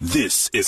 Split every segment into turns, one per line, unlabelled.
This is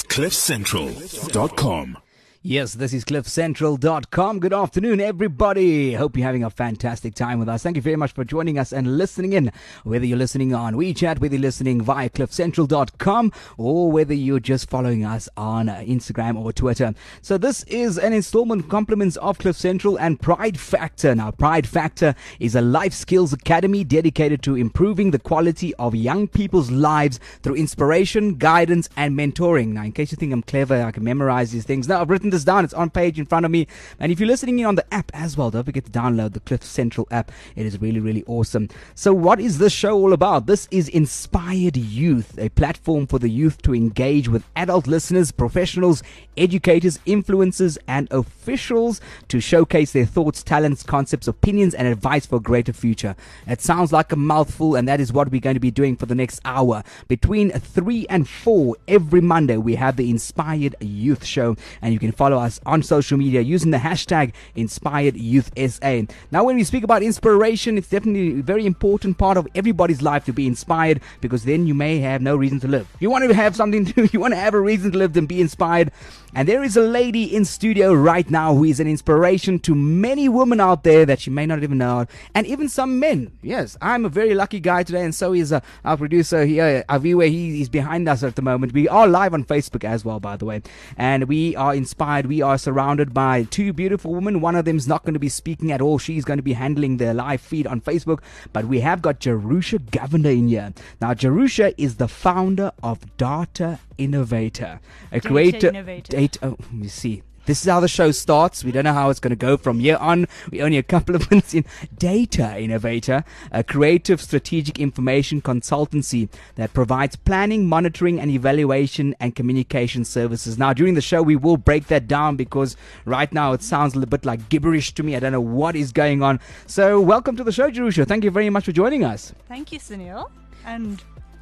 CliffCentral.com.
Yes, this is CliffCentral.com. Good afternoon, everybody. Hope you're having a fantastic time with us. Thank you very much for joining us and listening in. Whether you're listening on WeChat, whether you're listening via CliffCentral.com, or whether you're just following us on Instagram or Twitter. So this is an installment compliments of Cliff Central and Pride Factor. Now, Pride Factor is a life skills academy dedicated to improving the quality of young people's lives through inspiration, guidance, and mentoring. Now, in case you think I'm clever, I can memorize these things. Now, I've written this down. It's on page in front of me. And if you're listening in on the app as well, don't forget to download the Cliff Central app. It is really, really awesome. So what is this show all about? This is Inspired Youth, a platform for the youth to engage with adult listeners, professionals, educators, influencers, and officials to showcase their thoughts, talents, concepts, opinions, and advice for a greater future. It sounds like a mouthful, and that is what we're going to be doing for the next hour. Between 3 and 4 every Monday, we have the Inspired Youth Show, and you can follow us on social media using the hashtag InspiredYouthSA. Now, when we speak about inspiration, it's definitely a very important part of everybody's life to be inspired, because then you may have no reason to live. You want to have something to, you want to have a reason to live, then be inspired. And there is a lady in studio right now who is an inspiration to many women out there that you may not even know, and even some men. Yes, I'm a very lucky guy today, and so is our producer here, Aviwe. He's behind us at the moment. We are live on Facebook as well, by the way, and we are inspired. We are surrounded by two beautiful women. One of them is not going to be speaking at all. She's going to be handling the live feed on Facebook, but we have got Jerusha Govender in here. Now, Jerusha is the founder of Data Innovator, a creator. Let me see. This is how the show starts. We don't know how it's going to go from here on. We're only a couple of minutes in. Data Innovator, a creative strategic information consultancy that provides planning, monitoring, and evaluation and communication services. Now, during the show, we will break that down, because right now it sounds a little bit like gibberish to me. I don't know what is going on. So welcome to the show, Jerusha. Thank you very much for joining us.
Thank you, Sunil. And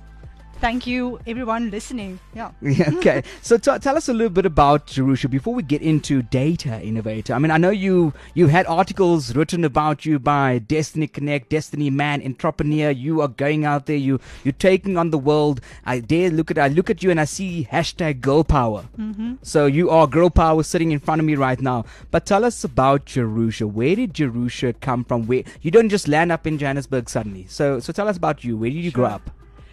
thank you, everyone listening. Yeah.
Okay. So tell us a little bit about Jerusha before we get into Data Innovator. I mean, I know you've had articles written about you by Destiny Connect, Destiny Man, Entrepreneur. You are going out there. You're taking on the world. I look at you and I see hashtag Girl Power. Mm-hmm. So you are Girl Power sitting in front of me right now. But tell us about Jerusha. Where did Jerusha come from? Where you don't just land up in Johannesburg suddenly. So tell us about you. Where did you grow up?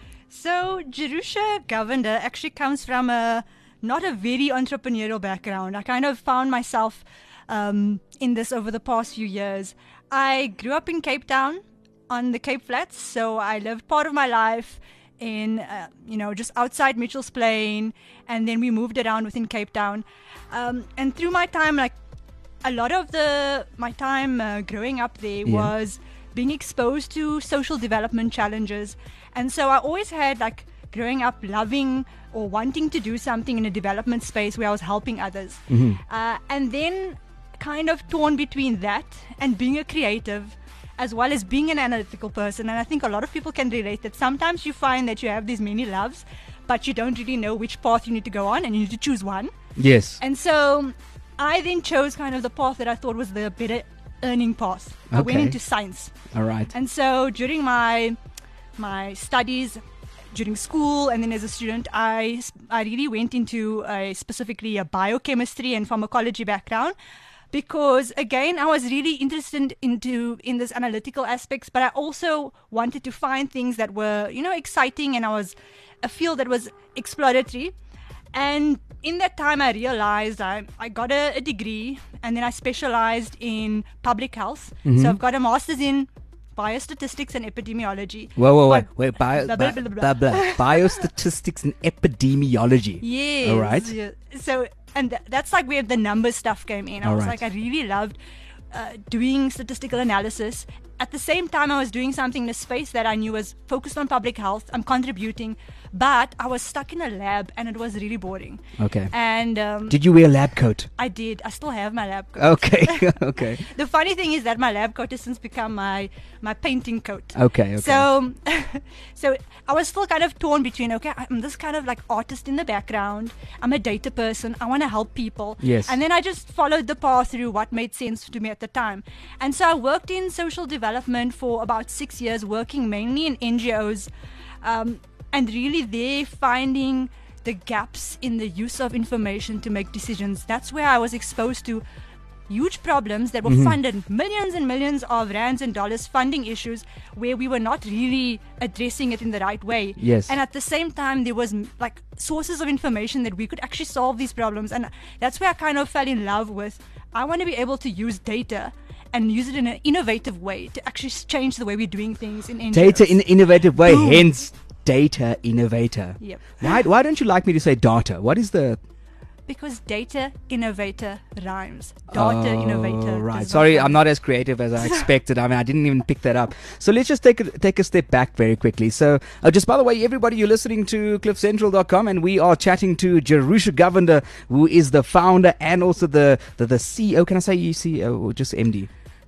So, Jerusha Govender actually comes from not a very entrepreneurial background. I kind of found myself in this over the past few years. I grew up in Cape Town on the Cape Flats, so I lived part of my life in, just outside Mitchell's Plain, and then we moved around within Cape Town. And through my time, like a lot of my time growing up there was being exposed to social development challenges. And so I always had, like, growing up loving or wanting to do something in a development space where I was helping others. Mm-hmm. And then kind of torn between that and being a creative, as well as being an analytical person. And I think a lot of people can relate that sometimes you find that you have these many loves, but you don't really know which path you need to go on, and you need to choose one. Yes. And so I then chose kind of the path that I thought was the better earning path. Okay. I went into science. All right. And so during my studies, during school, and then as a student, I really went into specifically a biochemistry and pharmacology background, because again, I was really interested in this analytical aspects, but I also wanted to find things that were, exciting, and I was a field that was exploratory. And in that time, I realized I got a degree, and then I specialized in public health. Mm-hmm. So I've got a master's in biostatistics and epidemiology. Wait. Biostatistics and epidemiology. Yes. All right. Yeah. So, and that's like where the numbers stuff came in. I was like, I really loved doing statistical analysis. At the same time, I was doing something in a space that I knew was focused on public health. I'm contributing, but I was stuck in a lab, and it was really boring. Okay. And did you wear a lab coat? I did. I still have my lab coat. Okay. Okay. The funny thing is that my lab coat has since become my painting coat. Okay. So I was still kind of torn between, okay, I'm this kind of like artist in the background. I'm a data person. I want to help people. Yes. And then I just followed the path through what made sense to me at the time. And so I worked in social development for about 6 years, working mainly in NGOs, and really there finding the gaps in the use of information to make decisions. That's where I was exposed to huge problems that were funded, millions and millions of rands and dollars funding issues where we were not really addressing it in the right way.
Yes.
And at the same time, there was like sources of information that we could actually solve these problems. And that's where I kind of fell in love with, I want to be able to use data and use it in an innovative way to actually change the way we're doing things in NGOs.
Data in an innovative way, hence data innovator.
Yep.
Why don't you like me to say data? What is the...
Because data innovator rhymes. Data innovator.
Right.
does
Sorry,
not
I'm not as creative as I expected. I mean, I didn't even pick that up. So let's just take a step back very quickly. So just by the way, everybody, you're listening to CliffCentral.com, and we are chatting to Jerusha Govender, who is the founder and also the CEO. Can I say CEO or just MD?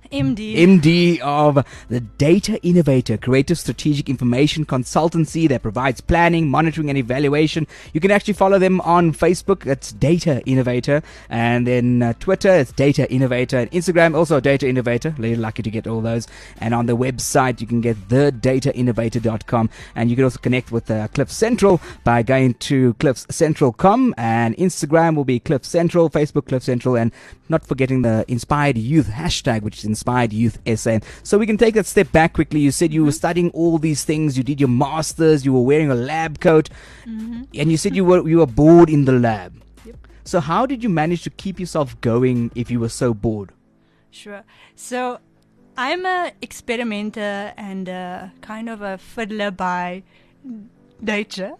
MD of the Data Innovator, creative strategic information consultancy that provides planning, monitoring, and evaluation. You can actually follow them on Facebook. It's Data Innovator. And then Twitter, it's Data Innovator. And Instagram, also Data Innovator. Very lucky to get all those. And on the website, you can get thedatainnovator.com. And you can also connect with Cliff Central by going to cliffcentral.com. And Instagram will be Cliff Central, Facebook Cliff Central, and not forgetting the Inspired Youth hashtag, which is Inspired Youth SA. So we can take that step back quickly. You said you were studying all these things. You did your masters. You were wearing a lab coat, and you said you were bored in the lab.
Yep.
So how did you manage to keep yourself going if you were so bored?
Sure. So I'm a experimenter and kind of a fiddler by nature,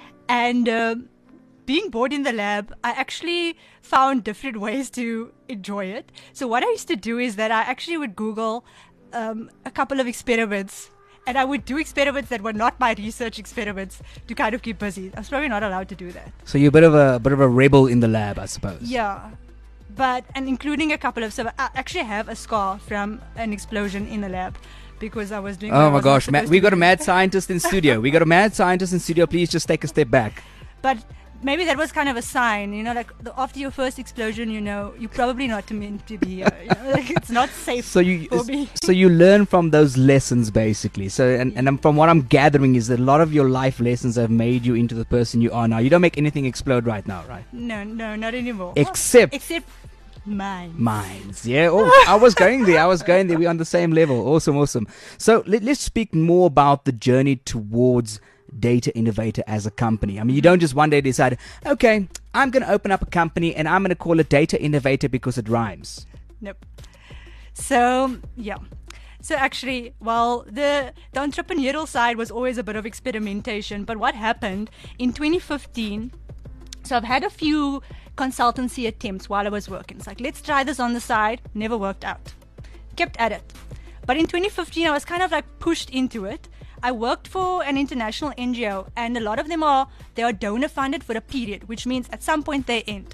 and being bored in the lab, I actually found different ways to enjoy it. So what I used to do is that I actually would Google a couple of experiments, and I would do experiments that were not my research experiments to kind of keep busy. I was probably not allowed to do that.
So you're a bit of a rebel in the lab, I suppose.
Yeah. And including a couple of, so I actually have a scar from an explosion in the lab because I was doing.
Oh my gosh, we got a mad scientist in studio. Please just take a step back.
But maybe that was kind of a sign, like after your first explosion, you're probably not meant to be here. Like it's not safe for me.
So you learn from those lessons, basically. So and from what I'm gathering is that a lot of your life lessons have made you into the person you are now. You don't make anything explode right now, right?
No, not anymore.
Except
mines.
Yeah. Oh, I was going there. We're on the same level. Awesome. So let's speak more about the journey towards Data Innovator as a company. I mean, you don't just one day decide, okay, I'm going to open up a company and I'm going to call it Data Innovator because it rhymes.
Nope. So, yeah. So actually, the entrepreneurial side was always a bit of experimentation. But what happened in 2015, so I've had a few consultancy attempts while I was working. It's like, let's try this on the side. Never worked out. Kept at it. But in 2015, I was kind of like pushed into it. I worked for an international NGO, and a lot of them are donor funded for a period, which means at some point they end.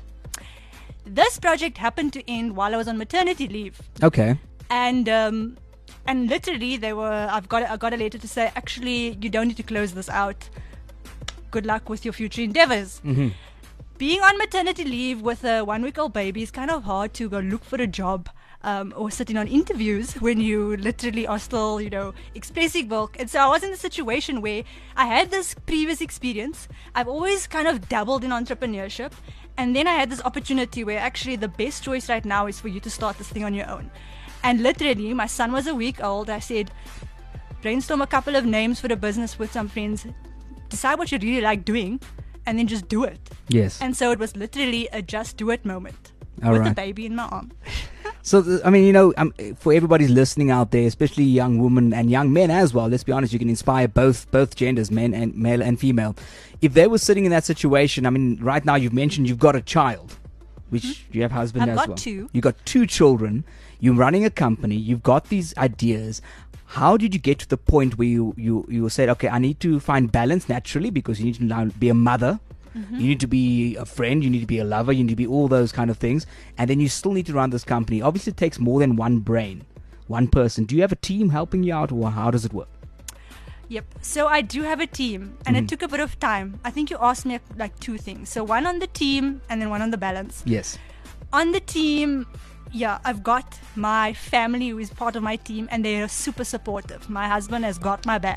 This project happened to end while I was on maternity leave.
Okay.
And literally I got a letter to say, actually, you don't need to close this out. Good luck with your future endeavors.
Mm-hmm.
Being on maternity leave with a 1-week-old baby is kind of hard to go look for a job. Or sitting on interviews when you literally are still, expressing milk. And so I was in a situation where I had this previous experience. I've always kind of dabbled in entrepreneurship. And then I had this opportunity where actually the best choice right now is for you to start this thing on your own. And literally, my son was a week old. I said, brainstorm a couple of names for the business with some friends. Decide what you really like doing and then just do it.
Yes.
And so it was literally a just do it moment.
All
with
right.
the baby in my arm.
So, for everybody listening out there, especially young women and young men as well, let's be honest, you can inspire both genders, male and female. If they were sitting in that situation, I mean, right now you've mentioned you've got a child, which you have husband as well.
I've got two.
You've got 2 children. You're running a company. You've got these ideas. How did you get to the point where you said, okay, I need to find balance naturally because you need to now be a mother. Mm-hmm. You need to be a friend, you need to be a lover, you need to be all those kind of things. And then you still need to run this company. Obviously, it takes more than one brain, one person. Do you have a team helping you out, or how does it work?
Yep. So I do have a team, and it took a bit of time. I think you asked me like 2 things. So one on the team and then one on the balance.
Yes.
On the team, yeah, I've got my family who is part of my team, and they are super supportive. My husband has got my back.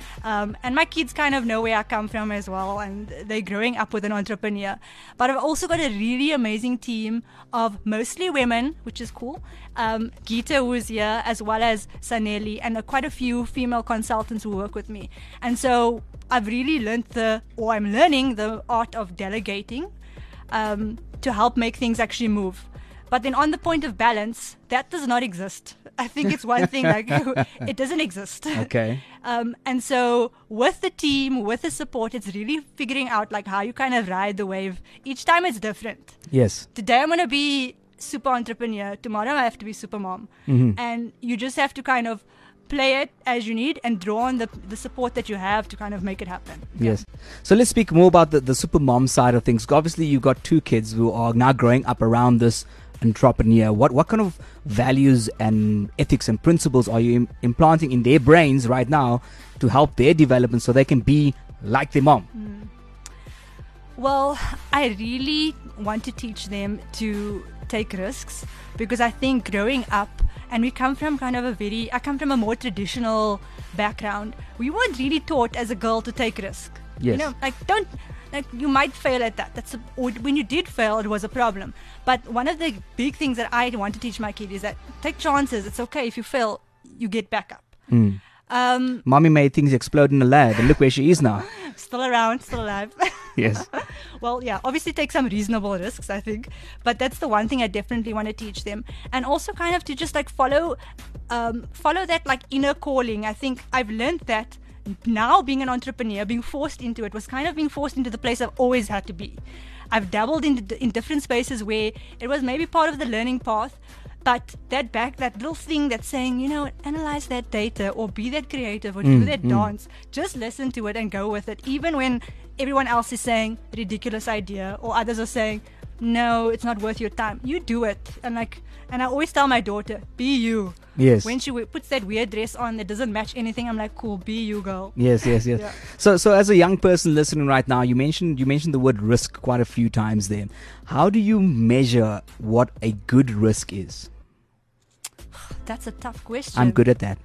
And my kids kind of know where I come from as well, and they're growing up with an entrepreneur. But I've also got a really amazing team of mostly women, which is cool. Geeta, who's here, as well as Saneli, and quite a few female consultants who work with me. And so I've really I'm learning the art of delegating to help make things actually move. But then on the point of balance, that does not exist. I think it's one thing, like, it doesn't exist.
Okay.
And so with the team, with the support, it's really figuring out like how you kind of ride the wave. Each time it's different.
Yes.
Today I'm going to be super entrepreneur. Tomorrow I have to be super mom. And you just have to kind of play it as you need and draw on the support that you have to kind of make it happen.
Yes. So let's speak more about the super mom side of things. Obviously, you've got two kids who are now growing up around this entrepreneur. What kind of values and ethics and principles are you implanting in their brains right now to help their development so they can be like their mom?
Well, I really want to teach them to take risks, because I think growing up, and we come from I come from a more traditional background. We weren't really taught as a girl to take risk.
Yes.
You might fail at that. Or when you did fail, it was a problem. But one of the big things that I want to teach my kid is that take chances. It's okay if you fail, you get back up.
Mommy made things explode in the lab, and look where she is now.
Still around, still alive.
Yes.
Well, yeah, obviously take some reasonable risks, I think. But that's the one thing I definitely want to teach them. And also kind of to just like follow that like inner calling. I think I've learned that now being an entrepreneur, being forced into it, was kind of being forced into the place I've always had to be. I've dabbled in different spaces where it was maybe part of the learning path, but that little thing that's saying, analyze that data or be that creative or do that dance, just listen to it and go with it. Even when everyone else is saying ridiculous idea or others are saying, no, it's not worth your time. You do it. And I always tell my daughter, be you.
Yes.
When she puts that weird dress on that doesn't match anything, I'm like, cool, be you, girl.
Yes.
Yeah.
So as a young person listening right now, you mentioned the word risk quite a few times there. How do you measure what a good risk is?
That's a tough question.
I'm good at that.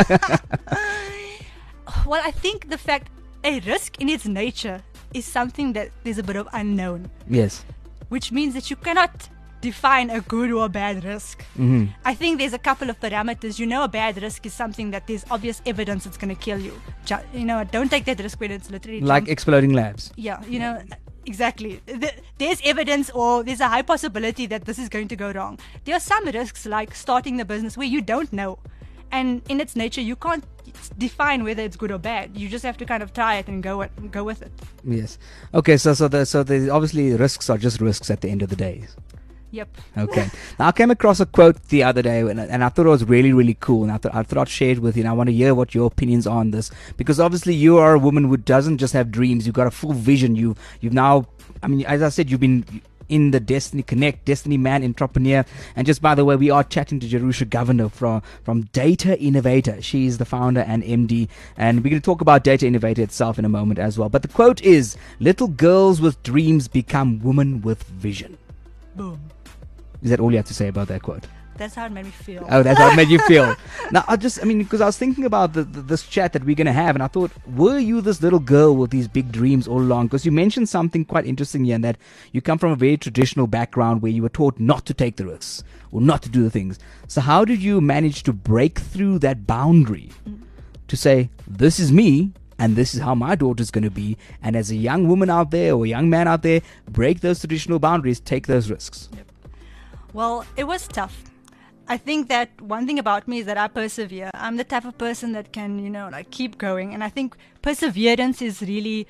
Well, I think the fact a risk in its nature is something that there's a bit of unknown.
Yes.
Which means that you cannot define a good or a bad risk. I think there's a couple of parameters. A bad risk is something that there's obvious evidence it's going to kill you. Don't take that risk when it's literally
like exploding labs.
Yeah, exactly. There's evidence or there's a high possibility that this is going to go wrong. There are some risks like starting the business where you don't know. And in its nature, you can't define whether it's good or bad. You just have to kind of try it and go with it.
Yes. Okay, so the obviously risks are just risks at the end of the day.
Yep.
Okay. Now, I came across a quote the other day and I thought it was really, really cool. And I thought I'd share it with you. And I want to hear what your opinions are on this. Because obviously you are a woman who doesn't just have dreams. You've got a full vision. You've now, as I said, you've been in the Destiny Connect, Destiny Man Entrepreneur. And just by the way, we are chatting to Jerusha Govender from Data Innovator. She's the founder and MD. And we're going to talk about Data Innovator itself in a moment as well. But the quote is, little girls with dreams become women with vision.
Boom.
Is that all you have to say about that quote?
That's how it made me feel.
Oh, that's how it made you feel. Now, because I was thinking about this chat that we're going to have, and I thought, were you this little girl with these big dreams all along? Because you mentioned something quite interesting here, in that you come from a very traditional background where you were taught not to take the risks or not to do the things. So how did you manage to break through that boundary to say, this is me, and this is how my daughter's going to be? And as a young woman out there or a young man out there, break those traditional boundaries, take those risks.
Yep. Well, it was tough. I think that one thing about me is that I persevere. I'm the type of person that can, keep going. And I think perseverance is really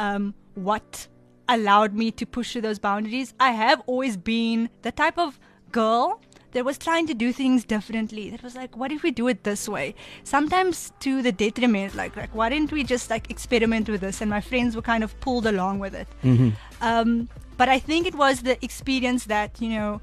what allowed me to push through those boundaries. I have always been the type of girl that was trying to do things differently. That was like, what if we do it this way? Sometimes to the detriment, like why didn't we just experiment with this? And my friends were kind of pulled along with it. But I think it was the experience that,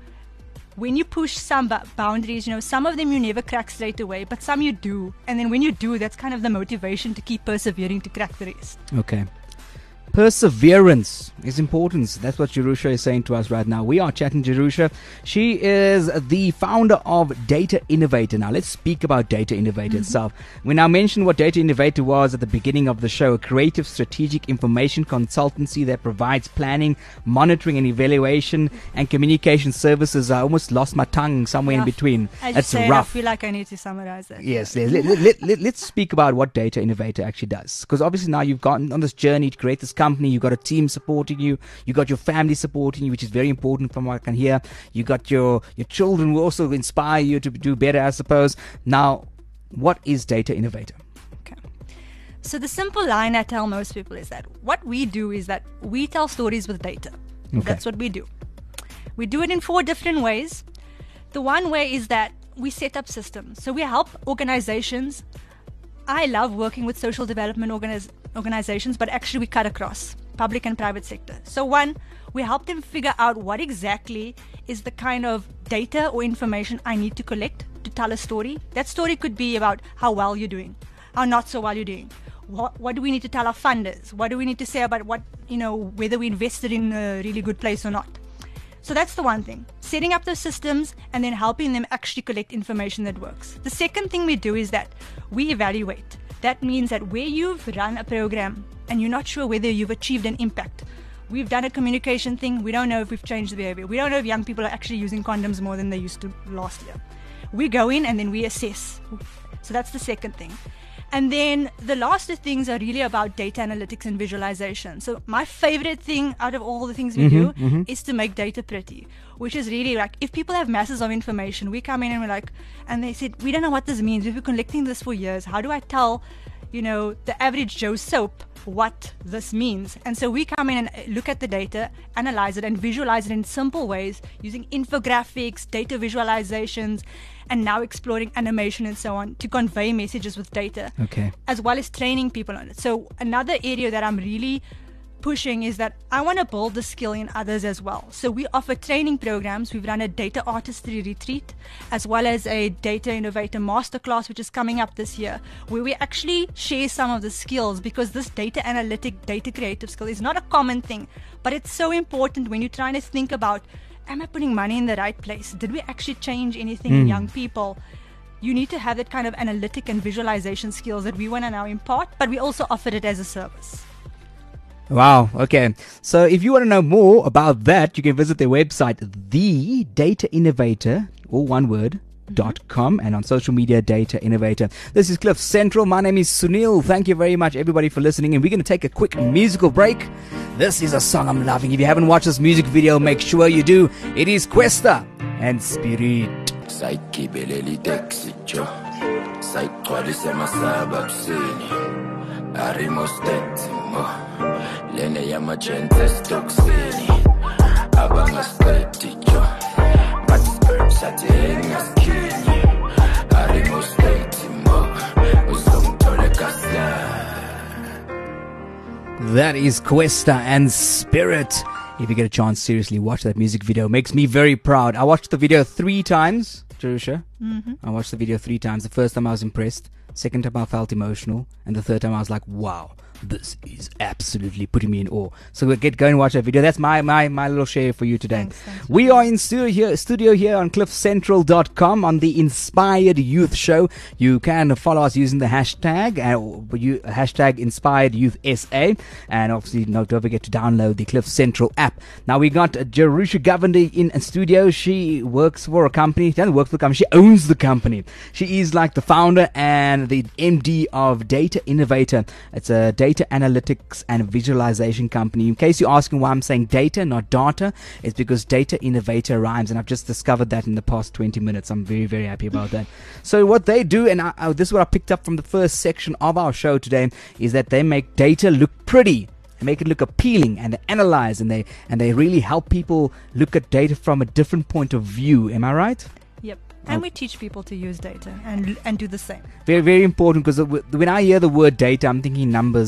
when you push some boundaries, some of them you never crack straight away, but some you do. And then when you do, that's kind of the motivation to keep persevering to crack the rest.
Okay. Perseverance is important. That's what Jerusha is saying to us right now. We are chatting to Jerusha. She is the founder of Data Innovator. Now, let's speak about Data Innovator itself. We now mentioned what Data Innovator was at the beginning of the show, a creative strategic information consultancy that provides planning, monitoring and evaluation and communication services. I almost lost my tongue somewhere in between.
That's rough. I feel like I need to summarize that.
Yes. Let's speak about what Data Innovator actually does. Because obviously now you've gotten on this journey to create this company. You've got a team supporting you. You got your family supporting you, which is very important from what I can hear. You got your children who also inspire you to do better, I suppose. Now, what is Data Innovator?
Okay. So the simple line I tell most people is that what we do is that we tell stories with data. Okay. That's what we do. We do it in 4 different ways. The one way is that we set up systems. So we help organizations. I love working with social development organizations, but actually we cut across public and private sector. So one, we help them figure out what exactly is the kind of data or information I need to collect to tell a story. That story could be about how well you're doing, how not so well you're doing. What do we need to tell our funders? What do we need to say about whether we invested in a really good place or not? So that's the one thing, setting up those systems and then helping them actually collect information that works. The second thing we do is that we evaluate. That means that where you've run a program and you're not sure whether you've achieved an impact. We've done a communication thing. We don't know if we've changed the behavior. We don't know if young people are actually using condoms more than they used to last year. We go in and then we assess. So that's the second thing. And then the last 2 things are really about data analytics and visualization. So my favorite thing out of all the things we do is to make data pretty, which is really like, if people have masses of information, we come in and we're like, and they said, we don't know what this means. We've been collecting this for years. How do I tell, the average Joe soap what this means? And so we come in and look at the data, analyze it and visualize it in simple ways using infographics, data visualizations, and now exploring animation and so on to convey messages with data, as well as training people on it. So another area that I'm really pushing is that I want to build the skill in others as well. So we offer training programs. We've run a data artistry retreat as well as a data innovator masterclass, which is coming up this year, where we actually share some of the skills, because this data analytic, data creative skill is not a common thing, but it's so important when you're trying to think about, am I putting money in the right place? Did we actually change anything in young people? You need to have that kind of analytic and visualization skills that we want to now impart, but we also offer it as a service.
Wow. Okay. So if you want to know more about that, you can visit their website, The Data Innovator, all one word, .com, and on social media, Data Innovator. This is Cliff Central. My name is Sunil. Thank you very much, everybody, for listening. And we're going to take a quick musical break. This is a song I'm loving. If you haven't watched this music video, make sure you do. It is Kwesta and Spirit.
Lene ya magenta stoksini abangasiqedi jo but sathenga skini arimo state mo uzongithola kasla.
That is Kwesta and Spirit. If you get a chance, seriously watch that music video. Makes me very proud. I watched the video 3 times, Jerusha. I watched the video 3 times. The first time I was impressed, second time I felt emotional, and the third time I was like, wow, this is absolutely putting me in awe. So go and watch that video. That's my little share for you today.
Thanks.
We are in studio here on cliffcentral.com on the Inspired Youth Show. You can follow us using the hashtag Inspired Youth SA, and obviously don't forget to download the Cliff Central app. Now we got Jerusha Govender in studio. She works for a company. She doesn't work for the company. She owns the company. She is like the founder and the MD of Data Innovator. It's a data analytics and visualization company. In case you're asking why I'm saying data, not data, it's because Data Innovator rhymes, and I've just discovered that in the past 20 minutes. I'm very, very happy about that. So what they do, and this is what I picked up from the first section of our show today, is that they make data look pretty. They make it look appealing, and they analyze, and they really help people look at data from a different point of view. Am I right?
Yep. And we teach people to use data and do the same.
Very, very important, because when I hear the word data, I'm thinking numbers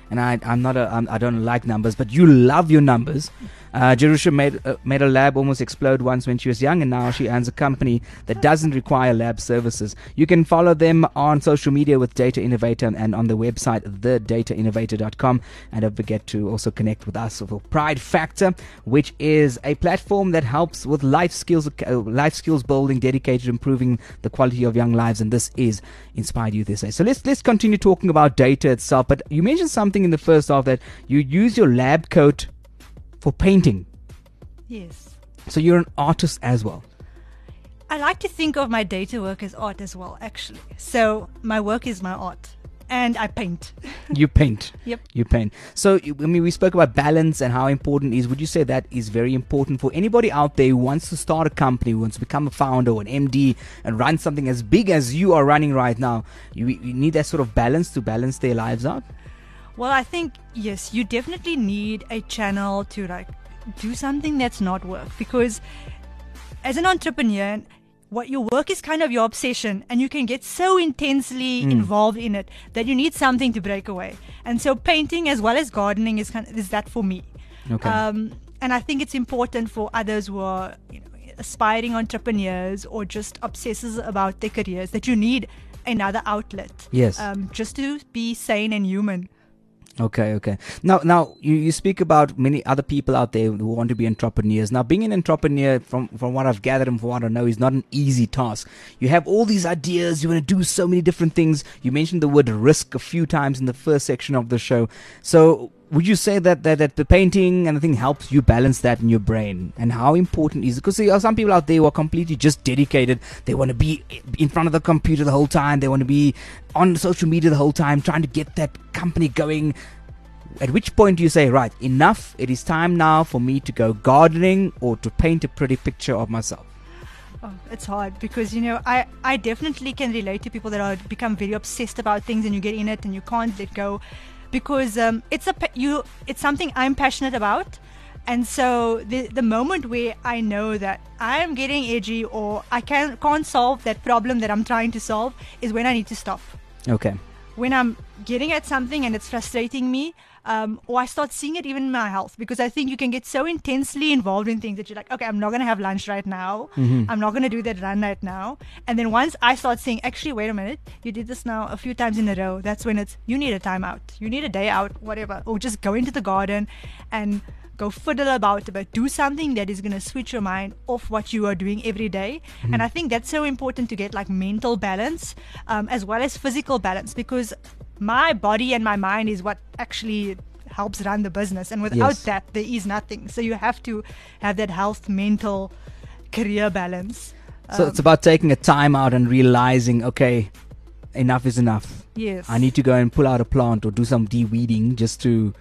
and I don't like numbers, but you love your numbers. Jerusha made a lab almost explode once when she was young, and now she owns a company that doesn't require lab services. You can follow them on social media with Data Innovator and on the website thedatainnovator.com. And don't forget to also connect with us for Pride Factor, which is a platform that helps with life skills building, dedicated to improving the quality of young lives. And this is Inspired Youth SA. So let's continue talking about data itself. But you mentioned something in the first half that you use your lab coat for painting.
Yes.
So you're an artist as well.
I like to think of my data work as art as well, actually. So my work is my art. And I paint.
You paint.
Yep.
You paint. So, I mean, we spoke about balance and how important it is. Would you say that is very important for anybody out there who wants to start a company, who wants to become a founder or an MD and run something as big as you are running right now? You need that sort of balance to balance their lives out?
Well, I think, yes, you definitely need a channel to do something that's not work, because as an entrepreneur, what your work is kind of your obsession, and you can get so intensely involved in it that you need something to break away. And so painting as well as gardening is that for me.
Okay.
And I think it's important for others who are aspiring entrepreneurs or just obsessors about their careers that you need another outlet.
Yes.
Just to be sane and human.
Okay. Now you speak about many other people out there who want to be entrepreneurs. Now, being an entrepreneur, from what I've gathered and from what I know, is not an easy task. You have all these ideas. You want to do so many different things. You mentioned the word risk a few times in the first section of the show. So would you say that the painting and the thing helps you balance that in your brain? And how important is it? Because there are some people out there who are completely just dedicated. They want to be in front of the computer the whole time. They want to be on social media the whole time, trying to get that company going. At which point do you say, right, enough, it is time now for me to go gardening or to paint a pretty picture of myself?
Oh, it's hard because, I definitely can relate to people that are become very obsessed about things, and you get in it and you can't let go, because it's something I'm passionate about. And so the moment where I know that I'm getting edgy or I can't solve that problem that I'm trying to solve is when I need to stop.
Okay.
When I'm getting at something and it's frustrating me, or I start seeing it even in my health, because I think you can get so intensely involved in things that you're like, okay, I'm not going to have lunch right now. I'm not going to do that run right now. And then once I start saying, actually, wait a minute, you did this now a few times in a row, that's when you need a time out. You need a day out, whatever. Or just go into the garden and go fiddle about, but do something that is going to switch your mind off what you are doing every day. And I think that's so important to get mental balance as well as physical balance, because my body and my mind is what actually helps run the business, and without that there is nothing. So you have to have that health, mental, career balance.
So it's about taking a time out and realizing, okay, enough is enough.
Yes,
I need to go and pull out a plant or do some de-weeding just to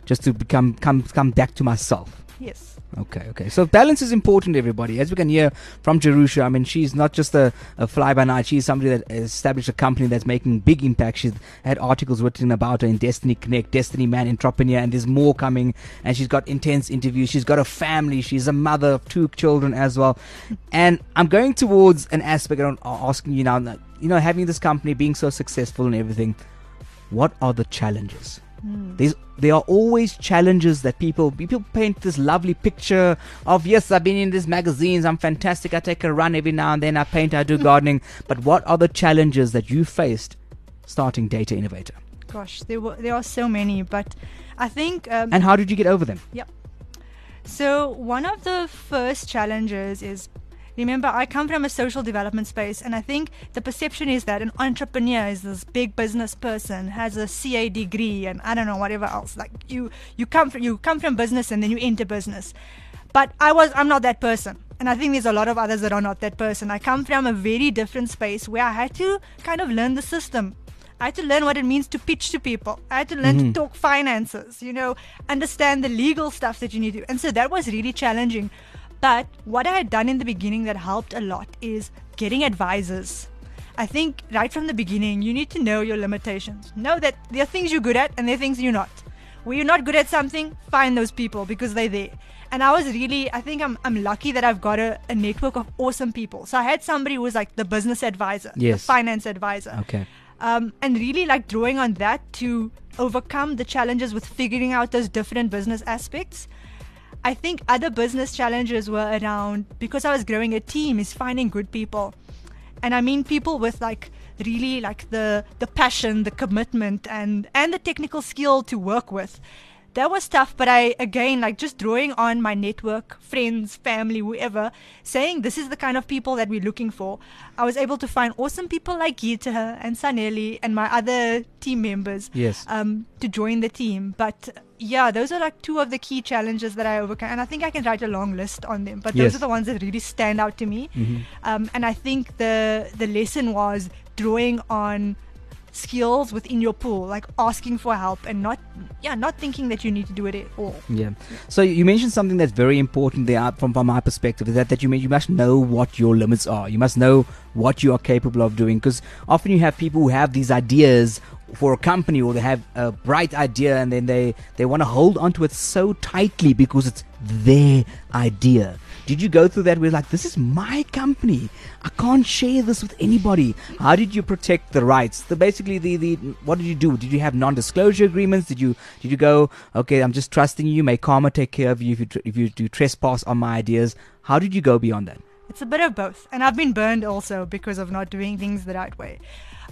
come back to myself.
Yes.
Okay. So balance is important, everybody. As we can hear from Jerusha, I mean, she's not just a fly-by-night. She's somebody that established a company that's making big impact. She's had articles written about her in Destiny Connect, Destiny Man, Entrepreneur, and there's more coming. And she's got intense interviews. She's got a family. She's a mother of 2 children as well. And I'm going towards an aspect of asking you now, having this company, being so successful and everything, what are the challenges? There are always challenges that people paint this lovely picture of, yes, I've been in these magazines, I'm fantastic, I take a run every now and then, I paint, I do gardening. But what are the challenges that you faced starting Data Innovator?
Gosh, there are so many, but I think...
and how did you get over them?
Yep. So one of the first challenges is, remember, I come from a social development space, and I think the perception is that an entrepreneur is this big business person, has a CA degree, and I don't know, whatever else. Like you come from business and then you enter business. But I'm not that person. And I think there's a lot of others that are not that person. I come from a very different space where I had to kind of learn the system. I had to learn what it means to pitch to people. I had to learn to talk finances, understand the legal stuff that you need to do. And so that was really challenging. But what I had done in the beginning that helped a lot is getting advisors. I think right from the beginning, you need to know your limitations. Know that there are things you're good at and there are things you're not. Where you're not good at something, find those people because they're there. And I think I'm lucky that I've got a network of awesome people. So I had somebody who was like the business advisor, the finance advisor.
Okay.
and really like drawing on that to overcome the challenges with figuring out those different business aspects. I think other business challenges were around, because I was growing a team, is finding good people. And I mean people with like really like the passion, the commitment, and the technical skill to work with. That was tough, but I, again, like just drawing on my network, friends, family, whoever, saying this is the kind of people that we're looking for. I was able to find awesome people like Gita and Sanelli and my other team members
Yes.
to join the team. But yeah, those are like two of the key challenges that I overcame. And I think I can write a long list on them, but
Yes.
those are the ones that really stand out to me. And I think the lesson was drawing on skills within your pool, like asking for help and not thinking that you need to do it at all.
Yeah. So you mentioned something that's very important there from my perspective, is that you must know what your limits are. You must know what you are capable of doing, because often you have people who have these ideas for a company, or they have a bright idea and then they want to hold on to it so tightly because it's their idea. Did you go through that where like, this is my company, I can't share this with anybody? How did you protect the rights? Basically what did you do? Did you have non-disclosure agreements? Did you go, okay, I'm just trusting you, may karma take care of you if you do trespass on my ideas? How did you go beyond that?
It's a bit of both, and I've been burned also because of not doing things the right way.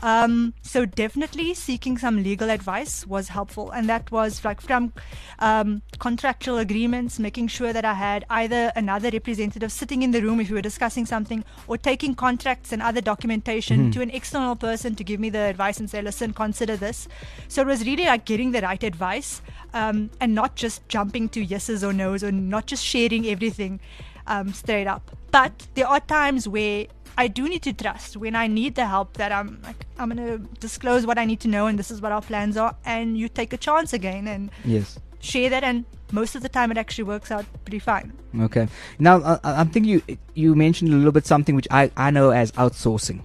So definitely seeking some legal advice was helpful, and that was like from contractual agreements, making sure that I had either another representative sitting in the room if we were discussing something, or taking contracts and other documentation to an external person to give me the advice and say, listen, consider this. So it was really like getting the right advice, and not just jumping to yeses or nos, or not just sharing everything straight up. But there are times where I do need to trust, when I need the help, that I'm going to disclose what I need to know, and this is what our plans are, and you take a chance again and
Yes.
share that, and most of the time it actually works out pretty fine.
Okay. Now, I'm thinking you mentioned a little bit something which I know as outsourcing.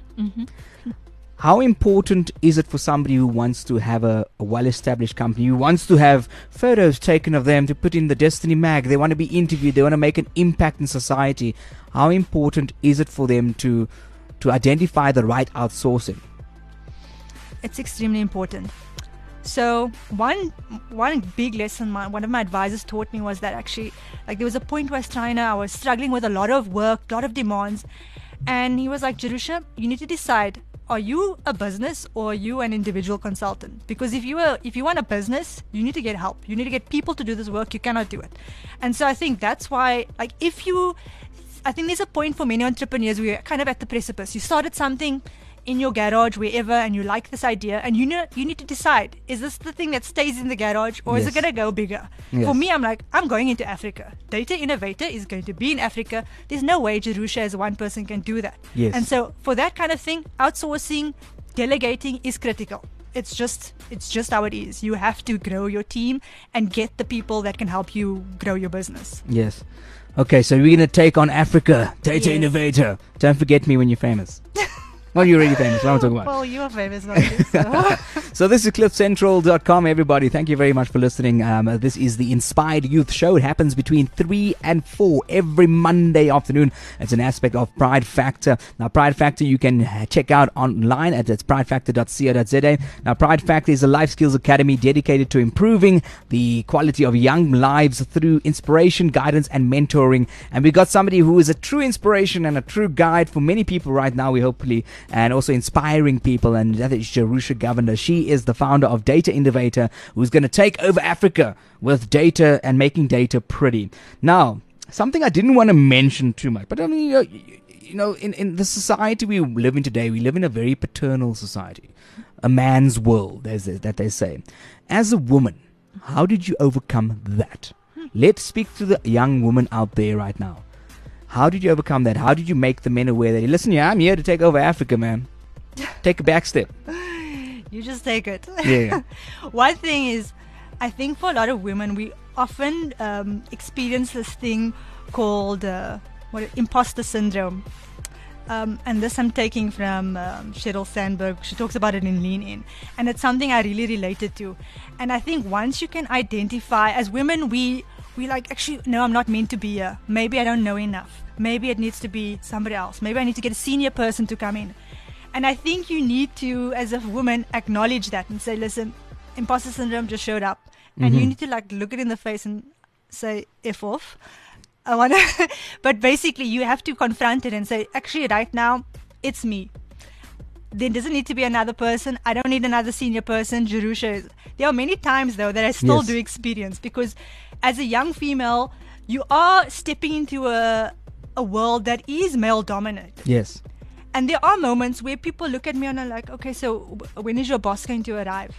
How important is it for somebody who wants to have a well-established company, who wants to have photos taken of them to put in the Destiny mag, they want to be interviewed, they want to make an impact in society? How important is it for them to identify the right outsourcing?
It's extremely important. So one big lesson one of my advisors taught me was that actually, like, there was a point where I was struggling with a lot of work, a lot of demands, and he was like, Jerusha, you need to decide, are you a business or are you an individual consultant? Because if you want a business, you need to get help. You need to get people to do this work. You cannot do it. And so I think that's why, like, I think there's a point for many entrepreneurs where you're kind of at the precipice. You started something in your garage, wherever, and you like this idea, and you need to decide, is this the thing that stays in the garage, or is it
Yes.
going to go bigger?
Yes.
For me, I'm like, I'm going into Africa. Data Innovator is going to be in Africa. There's no way Jerusha as one person can do that.
Yes.
And so for that kind of thing, outsourcing, delegating is critical. It's just how it is. You have to grow your team and get the people that can help you grow your business.
Yes. Okay, so we're going to take on Africa, Data
Yes.
Innovator. Don't forget me when you're famous. Well, you're already famous. What am I talking about?
Well, you are famous, not me, so.
So this is cliffcentral.com, everybody. Thank you very much for listening. This is the Inspired Youth Show. It happens between 3 and 4 every Monday afternoon. It's an aspect of Pride Factor. Now, Pride Factor you can check out online at pridefactor.co.za. Now, Pride Factor is a life skills academy dedicated to improving the quality of young lives through inspiration, guidance, and mentoring. And we got somebody who is a true inspiration and a true guide for many people right now, we hopefully, and also inspiring people, and that is Jerusha Govender. She is the founder of Data Innovator, who's going to take over Africa with data and making data pretty. Now, something I didn't want to mention too much, but I mean, in the society we live in today, we live in a very paternal society, a man's world, that they say. As a woman, how did you overcome that? Let's speak to the young woman out there right now. How did you overcome that? How did you make the men aware that, listen, I'm here to take over Africa, man. Take a back step.
You just take it.
Yeah.
One thing is, I think for a lot of women, we often experience this thing called imposter syndrome. And this I'm taking from Sheryl Sandberg. She talks about it in Lean In. And it's something I really related to. And I think once you can identify, as women, we like, actually, no, I'm not meant to be here. Maybe I don't know enough. Maybe it needs to be somebody else. Maybe I need to get a senior person to come in. And I think you need to, as a woman, acknowledge that and say, listen, imposter syndrome just showed up. And you need to like look it in the face and say, F off. I want to, but basically you have to confront it and say, actually right now, it's me. There doesn't need to be another person. I don't need another senior person. Jerusha is. There are many times though that I still
Yes.
do experience, because as a young female, you are stepping into a world that is male dominant.
Yes.
And there are moments where people look at me and are like, okay, so when is your boss going to arrive?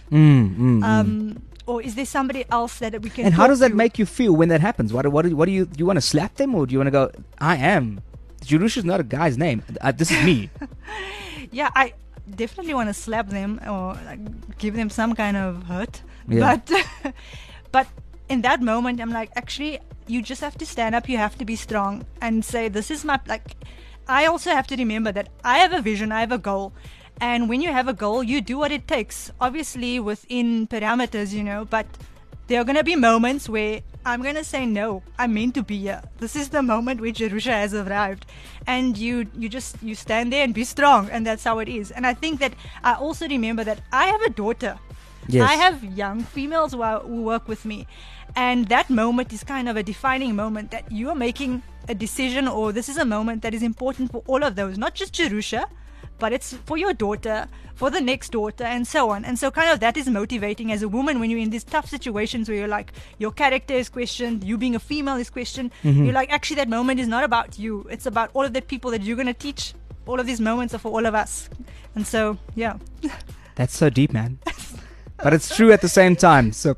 Or is there somebody else that we can
And how
talk
does that
to?
make you feel when that happens? What do you want to slap them, or do you want to go, I am? Jerusha is not a guy's name. This is me.
Yeah, I definitely want to slap them or like, give them some kind of hurt.
Yeah.
But in that moment, I'm like, actually, you just have to stand up. You have to be strong and say, this is my, like, I also have to remember that I have a vision, I have a goal. And when you have a goal, you do what it takes, obviously within parameters, you know, but there are going to be moments where I'm going to say, no, I'm meant to be here. This is the moment where Jerusha has arrived. And you stand there and be strong. And that's how it is. And I think that I also remember that I have a daughter.
Yes.
I have young females who work with me. And that moment is kind of a defining moment that you are making a decision, or this is a moment that is important for all of those, not just Jerusha, but it's for your daughter, for the next daughter, and so on. And so kind of that is motivating as a woman when you're in these tough situations where you're like, your character is questioned, you being a female is questioned. You're like, actually, that moment is not about you. It's about all of the people that you're going to teach. All of these moments are for all of us. And so, yeah.
That's so deep, man. But it's true at the same time. So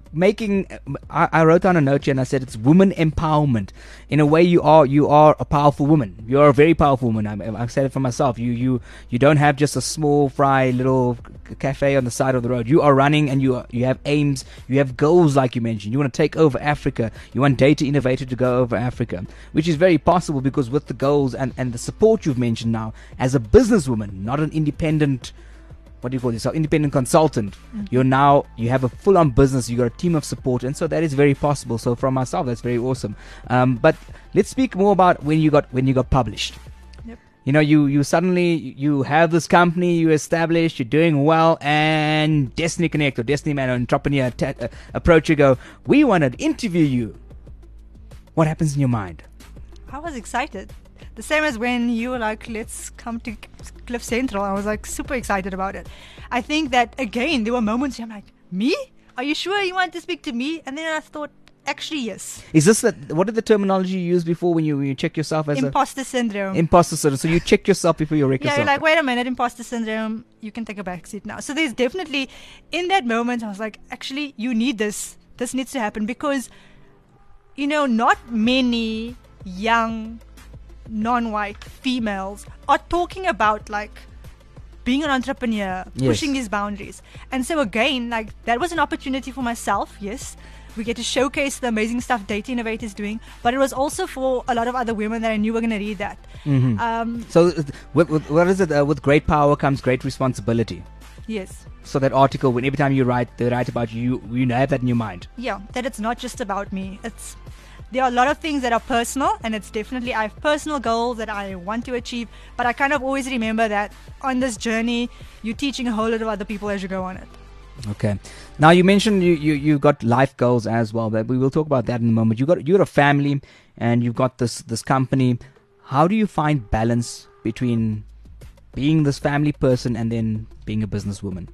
I wrote down a note here and I said it's woman empowerment. In a way, you are a powerful woman. You are a very powerful woman. I've said it for myself. You don't have just a small fry little cafe on the side of the road. You are running, and you have aims. You have goals, like you mentioned. You want to take over Africa. You want Data Innovator to go over Africa, which is very possible because with the goals and the support you've mentioned now, as a businesswoman, not an independent, what do you call yourself, independent consultant, you have a full-on business, you got a team of support, and so that is very possible. So from myself, that's very awesome. But let's speak more about when you got published.
Yep.
You know, you suddenly you have this company, you established, you're doing well, and Destiny Connect or Destiny Man or Entrepreneur approach you, go, we want to interview you. What happens in your mind?
I was excited. The same as when you were like, let's come to Cliff Central. I was like super excited about it. I think that, again, there were moments where I'm like, me? Are you sure you want to speak to me? And then I thought, actually, yes.
Is this what did the terminology you used before when you check yourself as
Imposter syndrome.
imposter syndrome? So you check yourself before you wreck
Yeah,
yourself.
you're like, wait a minute, imposter syndrome. You can take a back seat now. So there's definitely, in that moment, I was like, actually, you need this. This needs to happen because, you know, not many young non-white females are talking about like being an entrepreneur,
Yes.
pushing these boundaries. And so again, like that was an opportunity for myself. Yes, we get to showcase the amazing stuff Data Innovator is doing, but it was also for a lot of other women that I knew were going to read that.
So what is it? With great power comes great responsibility.
Yes.
So that article, when every time they write about you, you have that in your mind.
Yeah, that it's not just about me. There are a lot of things that are personal, and it's definitely, I have personal goals that I want to achieve, but I kind of always remember that on this journey, you're teaching a whole lot of other people as you go on it.
Okay. Now you mentioned you got life goals as well. But we will talk about that in a moment. You got a family, and you've got this company. How do you find balance between being this family person and then being a businesswoman?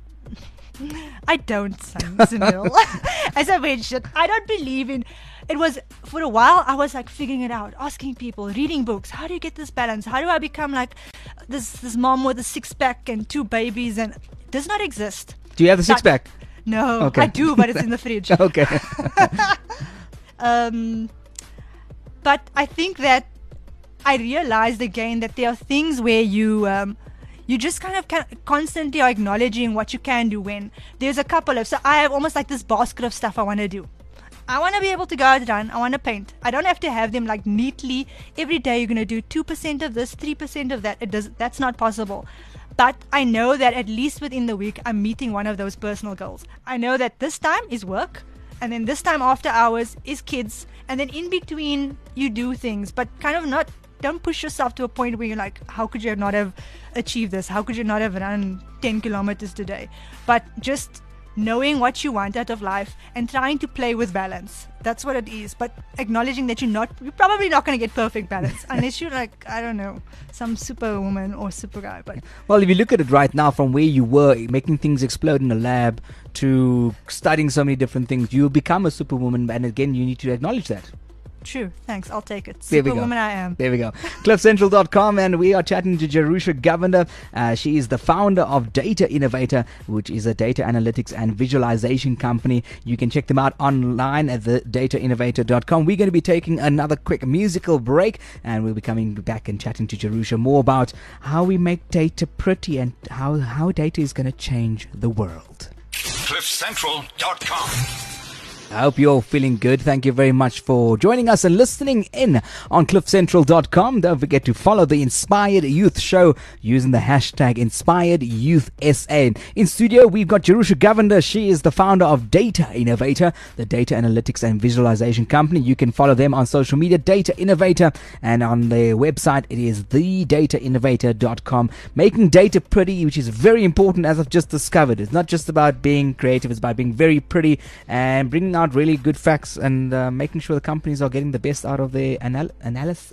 I don't, Sunil. As I mentioned, I don't believe in. It was, for a while, I was like figuring it out, asking people, reading books. How do you get this balance? How do I become like this mom with a 6-pack and 2 babies? And it does not exist.
Do you have the 6-pack?
No,
Okay.
I do, but it's in the fridge.
Okay.
But I think that I realized again that there are things where you just kind of constantly are acknowledging what you can do when there's a couple of, so I have almost like this basket of stuff I want to do. I want to be able to go out and run. I want to paint. I don't have to have them like neatly. Every day you're going to do 2% of this, 3% of that. That's not possible. But I know that at least within the week, I'm meeting one of those personal goals. I know that this time is work, and then this time after hours is kids, and then in between you do things, but kind of not don't push yourself to a point where you're like, how could you not have achieved this? How could you not have run 10 kilometers today? But just knowing what you want out of life and trying to play with balance. That's what it is. But acknowledging that you're probably not going to get perfect balance unless you're like, I don't know, some superwoman or super guy. But
Well, if you look at it right now, from where you were making things explode in a lab to studying so many different things, you become a superwoman. And again, you need to acknowledge that.
true. Thanks. I'll take it.
There we go.
Superwoman I am.
There we go. CliffCentral.com, and we are chatting to Jerusha Govender. She is the founder of Data Innovator, which is a data analytics and visualization company. You can check them out online at the datainnovator.com. We're going to be taking another quick musical break, and we'll be coming back and chatting to Jerusha more about how we make data pretty and how data is going to change the world.
CliffCentral.com.
I hope you're feeling good. Thank you very much for joining us and listening in on CliffCentral.com. Don't forget to follow the Inspired Youth Show using the hashtag InspiredYouthSA. In studio, we've got Jerusha Govender. She is the founder of Data Innovator, the data analytics and visualization company. You can follow them on social media, Data Innovator, and on their website, it is thedatainnovator.com. Making data pretty, which is very important, as I've just discovered. It's not just about being creative, it's about being very pretty and bringing out really good facts and making sure the companies are getting the best out of their analysis.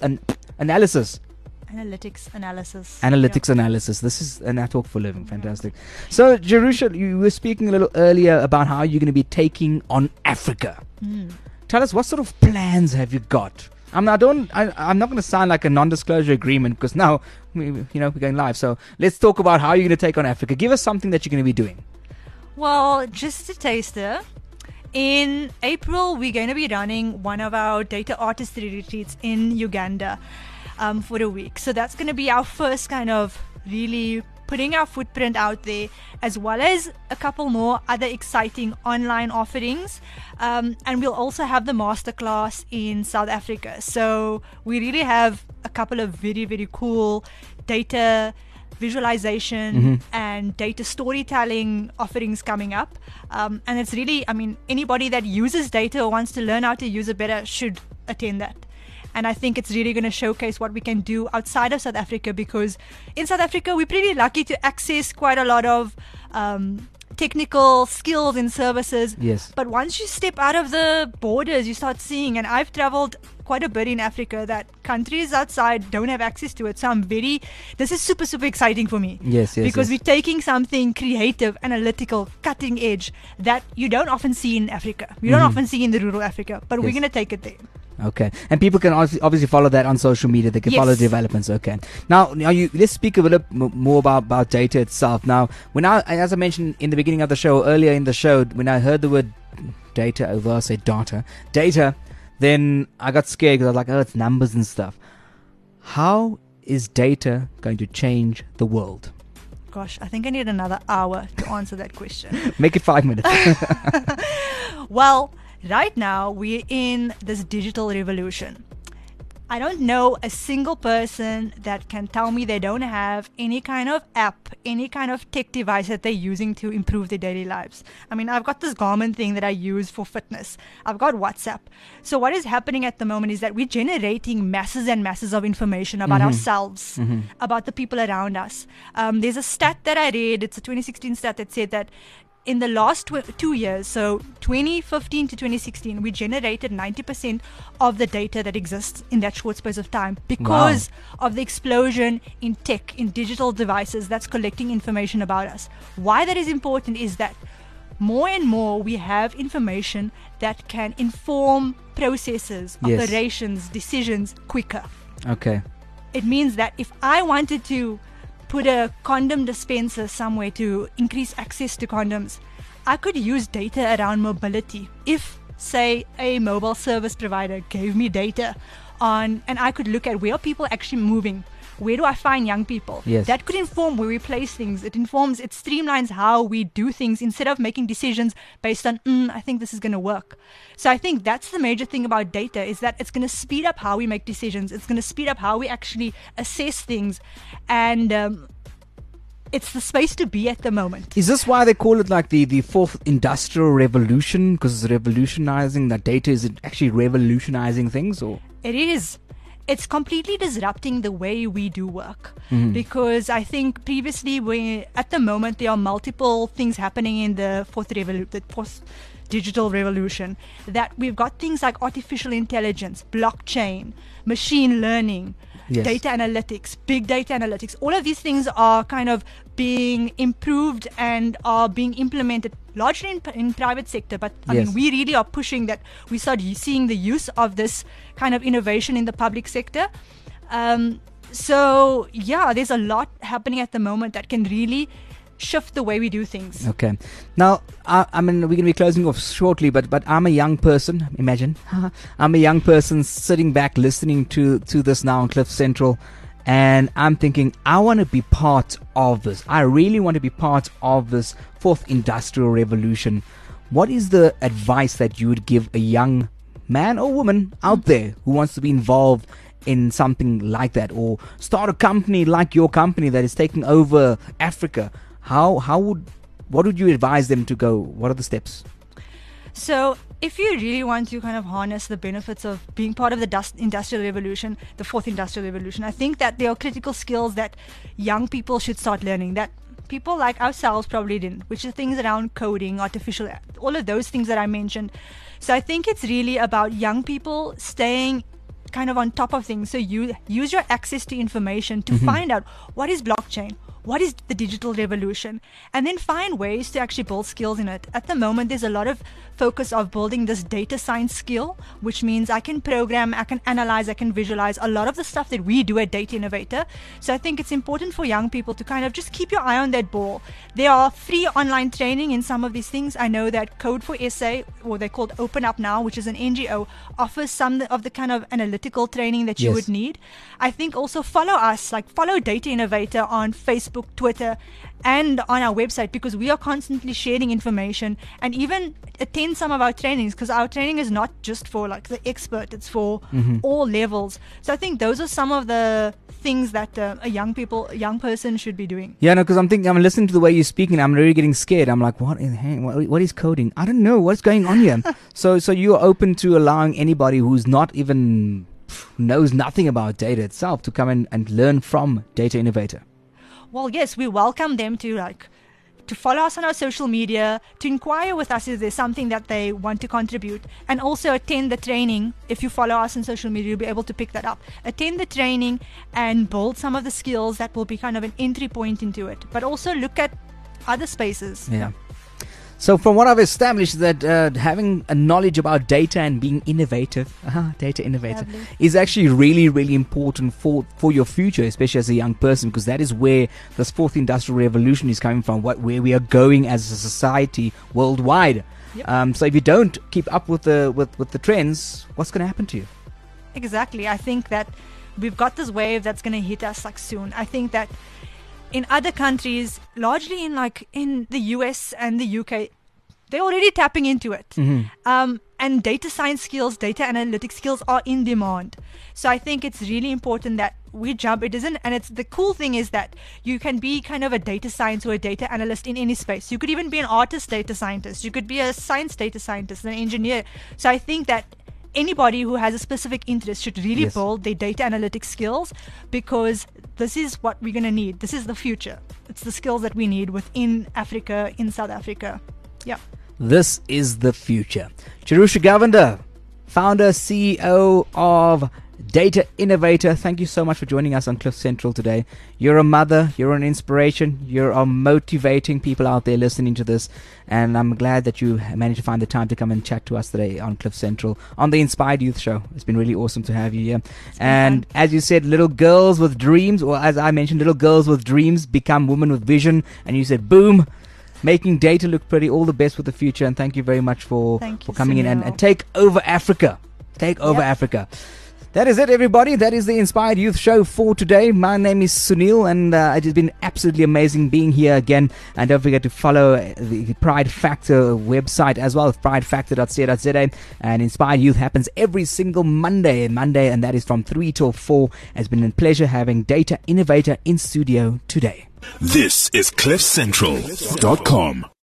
Analytics analysis.
Analysis. This is an I talk for a living. Fantastic. So, Jerusha, you were speaking a little earlier about how you're going to be taking on Africa. Tell us, what sort of plans have you got? I'm not going to sound like a non-disclosure agreement because now we're going live. So let's talk about how you're going to take on Africa. Give us something that you're going to be doing.
Well, just a taster. In April, we're going to be running one of our data artistry retreats in Uganda for a week. So that's going to be our first kind of really putting our footprint out there, as well as a couple more other exciting online offerings. And we'll also have the masterclass in South Africa. So we really have a couple of very, very cool data visualization and data storytelling offerings coming up. And it's really, anybody that uses data or wants to learn how to use it better should attend that. And I think it's really going to showcase what we can do outside of South Africa, because in South Africa, we're pretty lucky to access quite a lot of technical skills and services.
Yes.
But once you step out of the borders, you start seeing, and I've traveled quite a bit in Africa, that countries outside don't have access to it. So this is super, super exciting for me.
Yes.
Because we're taking something creative, analytical, cutting edge that you don't often see in Africa. You don't often see in the rural Africa, but we're going to take it there.
Okay, and people can obviously follow that on social media. They can follow the developments. Okay, now let's speak a little more about data itself. Now, as I mentioned in the beginning of the show, earlier in the show, when I heard the word data, I said data, then I got scared because I was like, oh, it's numbers and stuff. How is data going to change the world?
Gosh, I think I need another hour to answer that question.
Make it 5 minutes.
Well, right now, we're in this digital revolution. I don't know a single person that can tell me they don't have any kind of app, any kind of tech device that they're using to improve their daily lives. I've got this Garmin thing that I use for fitness. I've got WhatsApp. So what is happening at the moment is that we're generating masses and masses of information about ourselves, about the people around us. There's a stat that I read, it's a 2016 stat that said that in the last 2 years, so 2015 to 2016, we generated 90% of the data that exists in that short space of time because of the explosion in tech, in digital devices that's collecting information about us. Why that is important is that more and more we have information that can inform processes, operations, decisions quicker.
Okay.
It means that if I wanted to put a condom dispenser somewhere to increase access to condoms, I could use data around mobility. If, say, a mobile service provider gave me data on, and I could look at where are people actually moving, where do I find young people?
Yes.
That could inform where we place things. It streamlines how we do things instead of making decisions based on, I think this is going to work. So I think that's the major thing about data, is that it's going to speed up how we make decisions. It's going to speed up how we actually assess things. And it's the space to be at the moment.
Is this why they call it like the fourth industrial revolution? Because it's revolutionizing, that data is actually revolutionizing things? Or
It is. it's completely disrupting the way we do work. Because I think previously, at the moment, there are multiple things happening in the fourth digital revolution, that we've got things like artificial intelligence, blockchain, machine learning, data analytics, big data analytics. All of these things are kind of being improved and are being implemented largely in private sector. But I mean, we really are pushing that we start seeing the use of this kind of innovation in the public sector. So yeah, there's a lot happening at the moment that can really shift the way we do things.
Okay. Now, I mean, we're going to be closing off shortly, but I'm a young person. Imagine. I'm a young person sitting back listening to this now on Cliff Central, and I'm thinking, I want to be part of this. I really want to be part of this fourth industrial revolution. What is the advice that you would give a young man or woman out there who wants to be involved in something like that, or start a company like your company that is taking over Africa? What would you advise them to go? What are the steps?
So if you really want to kind of harness the benefits of being part of the industrial revolution, the fourth industrial revolution, I think that there are critical skills that young people should start learning that people like ourselves probably didn't, which are things around coding, all of those things that I mentioned. So I think it's really about young people staying kind of on top of things. So you use your access to information to find out what is blockchain, what is the digital revolution, and then find ways to actually build skills in it. At the moment, there's a lot of focus of building this data science skill, which means I can program, I can analyze, I can visualize a lot of the stuff that we do at Data Innovator. So I think it's important for young people to kind of just keep your eye on that ball. There are free online training in some of these things. I know that Code for SA, or they're called Open Up Now, which is an NGO, offers some of the kind of analytical training that you would need. I think also follow us, like follow Data Innovator on Facebook, Twitter, and on our website, because we are constantly sharing information, and even attend some of our trainings, because our training is not just for like the expert, it's for all levels. So I think those are some of the things that a young person should be doing.
Yeah, no, because I'm listening to the way you're speaking, I'm really getting scared. I'm like, what is coding? I don't know what's going on here. So you're open to allowing anybody who's not even knows nothing about data itself to come in and learn from Data Innovator.
Well, yes, we welcome them to follow us on our social media, to inquire with us if there's something that they want to contribute, and also attend the training. If you follow us on social media, you'll be able to pick that up. Attend the training and build some of the skills that will be kind of an entry point into it, but also look at other spaces.
Yeah. So from what I've established, that having a knowledge about data and being innovative, data innovator, is actually really, really important for your future, especially as a young person, because that is where this fourth industrial revolution is coming from, where we are going as a society worldwide. Yep. So if you don't keep up with the trends, what's going to happen to you?
Exactly. I think that we've got this wave that's going to hit us like soon. I think that in other countries, largely in the US and the UK, they're already tapping into it. And data science skills, data analytics skills are in demand. So I think it's really important that we jump. It isn't, and the cool thing is that you can be kind of a data science or a data analyst in any space. You could even be an artist data scientist. You could be a science data scientist, an engineer. So I think that anybody who has a specific interest should really build their data analytics skills, because this is what we're going to need. This is the future. It's the skills that we need within Africa, in South Africa. Yeah.
This is the future. Jerusha Govender, founder, CEO of Data Innovator. Thank you so much for joining us on Cliff Central today. You're a mother, you're an inspiration, you're motivating people out there listening to this, and I'm glad that you managed to find the time to come and chat to us today on Cliff Central on the Inspired Youth Show. It's been really awesome to have you here. And as you said, little girls with dreams, or as I mentioned, little girls with dreams become women with vision, and you said boom, making data look pretty. All the best for the future, and thank you very much for coming in and take over Africa. Take over Africa. That is it, everybody. That is the Inspired Youth Show for today. My name is Sunil, and it has been absolutely amazing being here again. And don't forget to follow the Pride Factor website as well, pridefactor.co.za. And Inspired Youth happens every single Monday, and that is from 3 till 4. It's been a pleasure having Data Innovator in studio today.
This is CliffCentral.com.